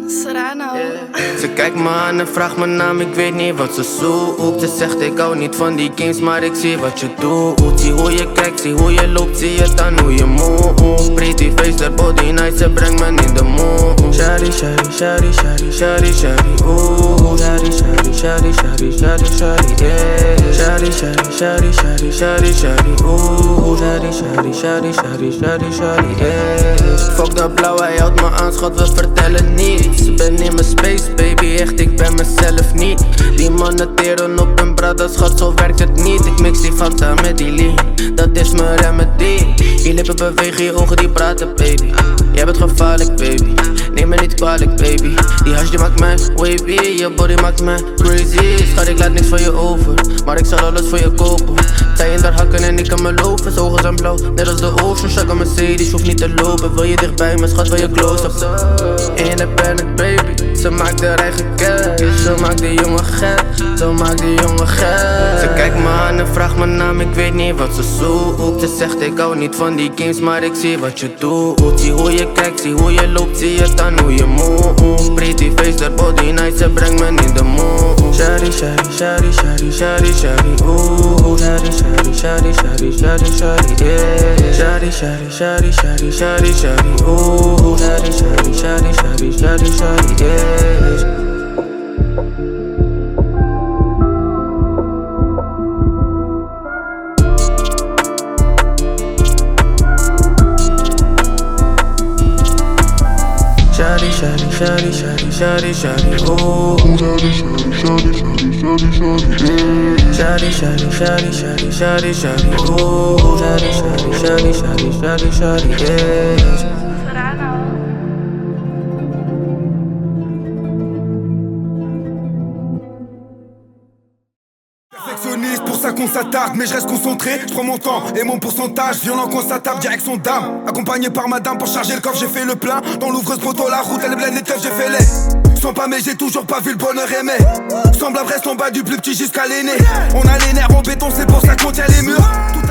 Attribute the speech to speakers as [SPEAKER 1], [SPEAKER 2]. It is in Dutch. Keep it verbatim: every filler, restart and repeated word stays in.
[SPEAKER 1] Serrano.
[SPEAKER 2] Yeah. Ze kijkt me aan en vraagt mijn naam, ik weet niet wat ze zoekt. Ze zegt ik hou niet van die games, maar ik zie wat je doet. Zie hoe je kijkt, zie hoe je loopt, zie het aan hoe je move. Pretty face, her body nice, ze brengt me in de mood. Shawty, shawty, shawty, shawty, shawty, shawty, ooh. Shawty, shawty, shawty, shawty, shawty, shawty, yeah. Shawty, shawty, shawty, shawty, shawty, shawty, ooh. Shawty, shawty, shawty, shawty, shawty, shawty, yeah. Fuck dat blauw, hij houdt me aan, schat, we vertellen niets. Ik ben in mijn space, baby, echt, ik ben mezelf niet. Die mannen teren op hun brada, schat, zo werkt het niet. Ik mix die fanta met die lean, dat is mijn remedy. Je lippen bewegen, je ogen die praten, baby. Jij bent gevaarlijk, baby, neem me niet kwalijk, baby. Die hash die maakt mij wavy, je body maakt mij crazy. Schat, ik laat niks van je over, maar ik zal alles voor je kopen. Zij in haar hakken en ik kan me lopen, zijn ogen zijn blauw, net als de ocean. Shaka Mercedes, hoeft niet te lopen, wil je dichtbij me, schat, wil je close-up. Independent baby, ze maakt haar eigen cash. Ze maakt die jongen gek, ze maakt die jongen gek. Ze kijkt me aan en vraagt mijn naam, ik weet niet wat ze zoekt. Ze zegt ik hou niet van die games, maar ik zie wat je doet. Zie hoe je kijkt, zie hoe je loopt, zie het aan hoe je move. Pretty face, her body nice, ze brengt me in de mood. Shawty, shawty, shawty, shawty, shawty, shawty, ooh. Shawty, shawty, shawty, shawty, shawty, shawty, yeah. Shawty, shawty, shawty, shawty, shawty, shawty, ooh. Shawty, shawty, shawty, shawty, shawty, shawty, yeah. Shawty, shawty, shawty, shawty, shawty, shawty, ooh. Shawty, shawty, shawty, shawty, shawty, shawty, yeah. Shawty, shawty, shawty, shawty, shawty, shawty, ooh. Shawty, shawty, shawty, shawty, shawty, shawty, yeah.
[SPEAKER 3] Perfectionniste, pour ça qu'on s'attarde, mais je reste concentré, je prends mon temps et mon pourcentage, violent quand ça tape, direction dame. Accompagné par madame pour charger le coffre, j'ai fait le plein. Dans l'ouvreuse poteau, la route, elle est pleine des teufs, j'ai fait les sans pas mais j'ai toujours pas vu le bonheur aimé. Semblable reste en bas du plus petit jusqu'à l'aîné. On a les nerfs en béton, c'est pour ça qu'on tient les murs.